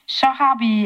Så har vi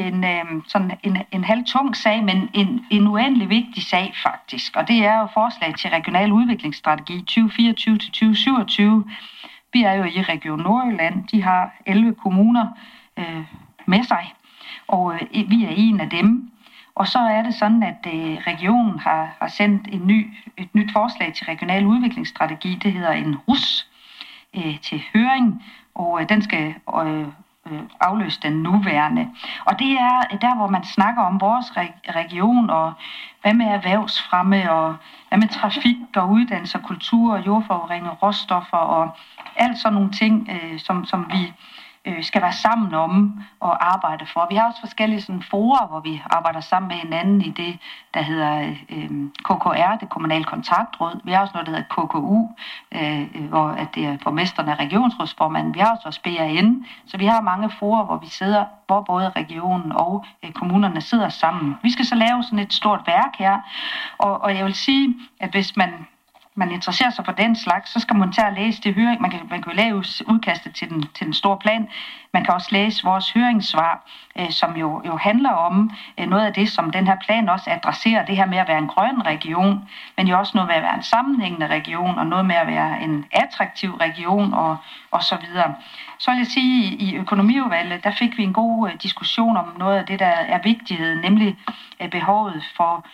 en halvtung sag, men en uendelig vigtig sag faktisk. Og det er jo forslag til regional udviklingsstrategi 2024-2027. Vi er jo i Region Nordjylland. De har 11 kommuner med sig, og vi er en af dem. Og så er det sådan, at regionen har sendt et nyt forslag til regional udviklingsstrategi. Det hedder en RUS til høring, og den skal afløse den nuværende. Og det er der, hvor man snakker om vores region, og hvad med erhvervsfremme, og hvad med trafik og uddannelse og kultur og jordforurening, råstoffer og alt sådan nogle ting, som vi skal være sammen om og arbejde for. Vi har også forskellige sådan forer, hvor vi arbejder sammen med hinanden i det, der hedder KKR, det kommunale kontaktråd. Vi har også noget, der hedder KKU, hvor at det er borgmesteren af regionsrådsformanden. Vi har også BRN, så vi har mange forer, hvor vi sidder, hvor både regionen og kommunerne sidder sammen. Vi skal så lave sådan et stort værk her, og jeg vil sige, at hvis man interesserer sig for den slags, så skal man tage og læse det høring. Man kan lave udkastet til den store plan. Man kan også læse vores høringssvar, som jo handler om noget af det, som den her plan også adresserer, det her med at være en grøn region, men jo også noget med at være en sammenhængende region, og noget med at være en attraktiv region, og så videre. Så vil jeg sige, at i økonomiudvalget, der fik vi en god diskussion om noget af det, der er vigtighed, nemlig behovet for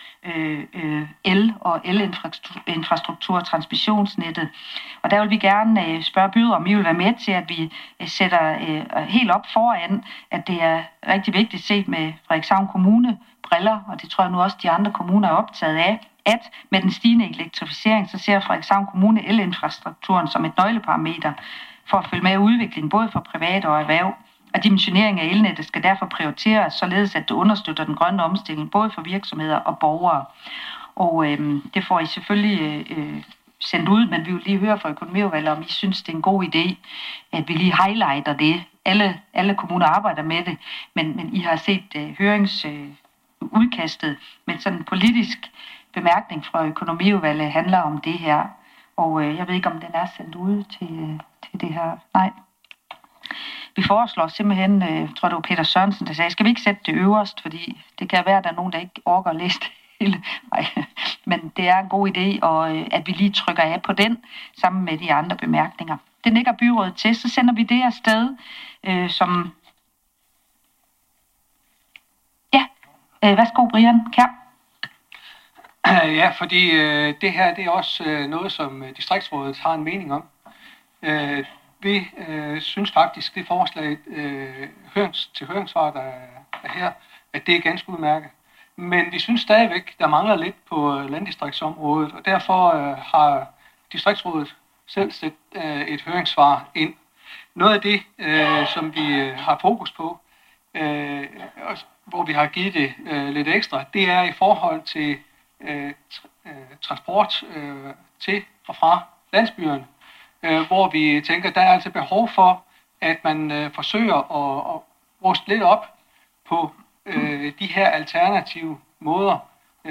el og elinfrastruktur og transmissionsnettet. Og der vil vi gerne spørge byder, om I vil være med til, at vi sætter helt op foran, at det er rigtig vigtigt set med Frederikshavn Kommune briller, og det tror jeg nu også de andre kommuner er optaget af, at med den stigende elektrificering, så ser Frederikshavn Kommune elinfrastrukturen som et nøgleparameter for at følge med udviklingen, både for private og erhverv. Og dimensionering af elnettet skal derfor prioriteres, således at det understøtter den grønne omstilling, både for virksomheder og borgere. Og det får I selvfølgelig sendt ud, men vi vil lige høre fra økonomiudvalget, om I synes, det er en god idé, at vi lige highlighter det. Alle kommuner arbejder med det, men I har set høringsudkastet, men sådan en politisk bemærkning fra økonomiudvalget handler om det her. Og jeg ved ikke, om den er sendt ud til det her. Nej. Vi foreslår simpelthen, jeg tror det var Peter Sørensen, der sagde, skal vi ikke sætte det øverst, fordi det kan være, at der er nogen, der ikke orker at læse det hele. Nej. Men det er en god idé, og at vi lige trykker af på den, sammen med de andre bemærkninger. Det ligger byrådet til, så sender vi det afsted, som... Ja, værsgo Brian Kjær. Ja, fordi det her det er også noget, som distriktsrådet har en mening om. Vi synes faktisk, det forslag til høringssvar, der er her, at det er ganske udmærket. Men vi synes stadigvæk, der mangler lidt på landdistriktsområdet, og derfor har distriktsrådet selv sat et høringssvar ind. Noget af det, som vi har fokus på, hvor vi har givet det lidt ekstra, det er i forhold til transport til og fra landsbyerne, hvor vi tænker, der er altså behov for, at man forsøger at ruste lidt op på de her alternative måder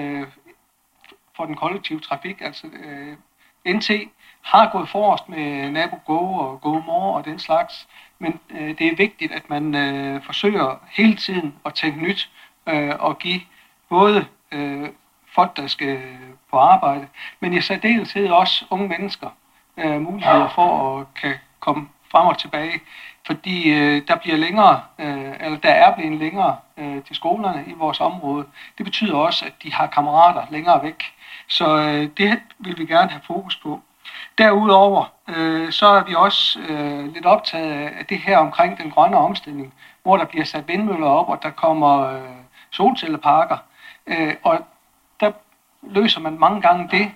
for den kollektive trafik. Altså NT har gået forrest med NaboGo og GoMore og den slags, men det er vigtigt, at man forsøger hele tiden at tænke nyt og give både folk, der skal på arbejde, men i særdeleshed også unge mennesker muligheder for at kan komme frem og tilbage, fordi der er blevet længere til skolerne i vores område. Det betyder også, at de har kammerater længere væk, så det vil vi gerne have fokus på. Derudover så er vi også lidt optaget af det her omkring den grønne omstilling, hvor der bliver sat vindmøller op, og der kommer solcelleparker, og der løser man mange gange det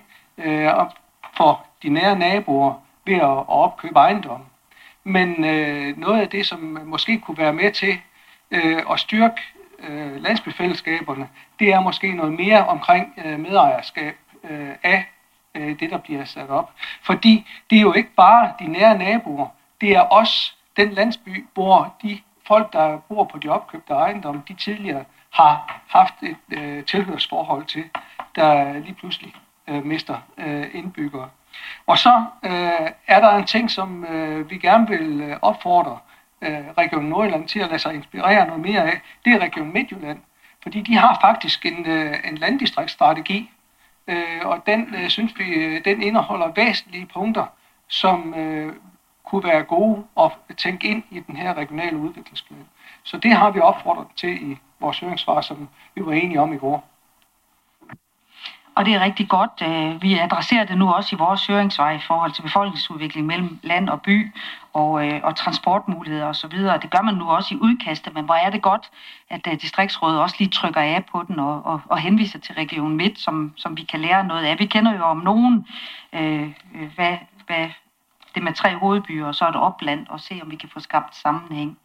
for de nære naboer ved at opkøbe ejendomme. Men noget af det, som måske kunne være med til at styrke landsbyfællesskaberne, det er måske noget mere omkring medejerskab af det, der bliver sat op. Fordi det er jo ikke bare de nære naboer, det er også den landsby, hvor de folk, der bor på de opkøbte ejendomme, de tidligere har haft et tilhørsforhold til, der lige pludselig mister indbyggere. Og så er der en ting, som vi gerne vil opfordre Region Nordjylland til at lade sig inspirere noget mere af, det er Region Midtjylland. Fordi de har faktisk en landdistriktsstrategi, og den synes vi, den indeholder væsentlige punkter, som kunne være gode at tænke ind i den her regionale udviklingsplan. Så det har vi opfordret til i vores høringssvar, som vi var enige om i går. Og det er rigtig godt. Vi adresserer det nu også i vores høringssvar i forhold til befolkningsudvikling mellem land og by og transportmuligheder osv. Det gør man nu også i udkastet, men hvor er det godt, at distriktsrådet også lige trykker af på den og henviser til Region Midt, som vi kan lære noget af. Vi kender jo om nogen, hvad det med 3 hovedbyer og så et opland, og se om vi kan få skabt sammenhæng.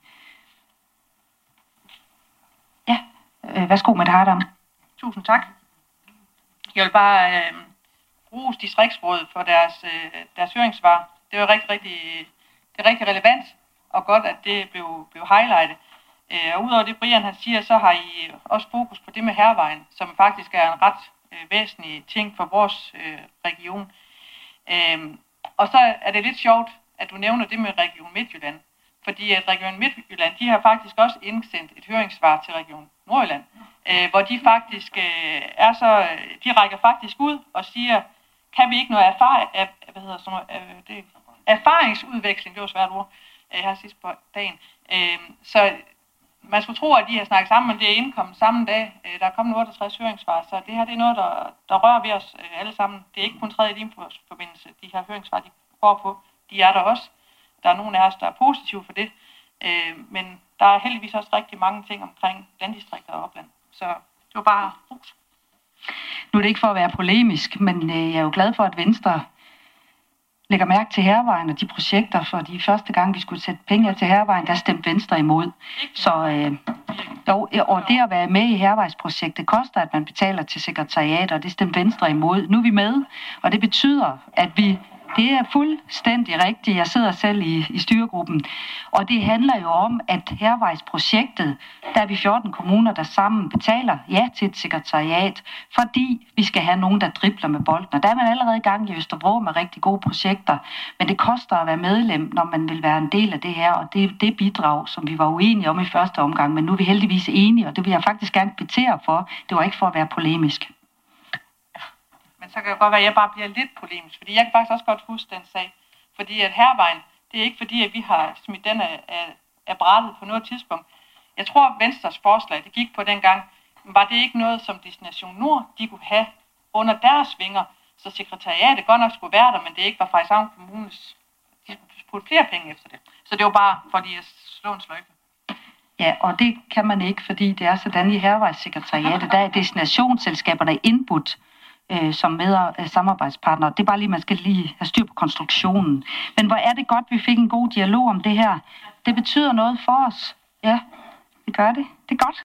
Ja, værsgo med det, Hardam. Tusind tak. Jeg vil bare rose distriktsrådet for deres høringssvar. Det var rigtig relevant og godt, at det blev highlightet. Og udover det, Brian han siger, så har I også fokus på det med Hærvejen, som faktisk er en ret væsentlig ting for vores region. Og så er det lidt sjovt, at du nævner det med Region Midtjylland. Fordi at Region Midtjylland, de har faktisk også indsendt et høringssvar til Region Nordjylland, hvor de faktisk de rækker faktisk ud og siger, kan vi ikke noget erfaringsudveksling, det var svært ord, her sidst på dagen. Så man skulle tro, at de har snakket sammen, men det er indkommet samme dag. Der er kommet 68 høringssvar, så det her det er noget, der rører ved os alle sammen. Det er ikke kun tredje Limfjordsforbindelse, de her høringssvar, de går på. De er der også. Der er nogle af os, der er positive for det. Men der er heldigvis også rigtig mange ting omkring landdistrikter og opland. Så det var bare ros. Nu er det ikke for at være polemisk, men jeg er jo glad for, at Venstre lægger mærke til Hærvejen og de projekter, for de første gang, vi skulle sætte penge til Hærvejen, der stemte Venstre imod. Så og det at være med i Hærvejsprojektet koster, at man betaler til sekretariat, og det stemte Venstre imod. Nu er vi med, og det betyder, at det er fuldstændig rigtigt. Jeg sidder selv i styregruppen. Og det handler jo om, at Hærvejsprojektet, der er vi 14 kommuner, der sammen betaler ja til et sekretariat, fordi vi skal have nogen, der dribler med bolden. Og der er man allerede i gang i Østerbro med rigtig gode projekter. Men det koster at være medlem, når man vil være en del af det her. Og det bidrag, som vi var uenige om i første omgang. Men nu er vi heldigvis enige, og det vil jeg faktisk gerne kvittere for. Det var ikke for at være polemisk. Men så kan det godt være, at jeg bare bliver lidt polemisk, fordi jeg kan faktisk også godt huske den sag. Fordi at Hærvejen, det er ikke fordi, at vi har smidt den af brættet på noget tidspunkt. Jeg tror, at Venstres forslag, det gik på dengang, var det ikke noget, som Destination Nord, de kunne have under deres vinger. Så sekretariatet godt nok skulle være der, men det ikke var Frederikshavn Kommunes. De skulle putte flere penge efter det. Så det var bare for lige at slå en sløjfe. Ja, og det kan man ikke, fordi det er sådan i Hærvejssekretariatet, der er destinationsselskaberne indbudt som med samarbejdspartnere. Det er bare lige, man skal lige have styr på konstruktionen. Men hvor er det godt, vi fik en god dialog om det her. Det betyder noget for os. Ja, det gør det. Det er godt.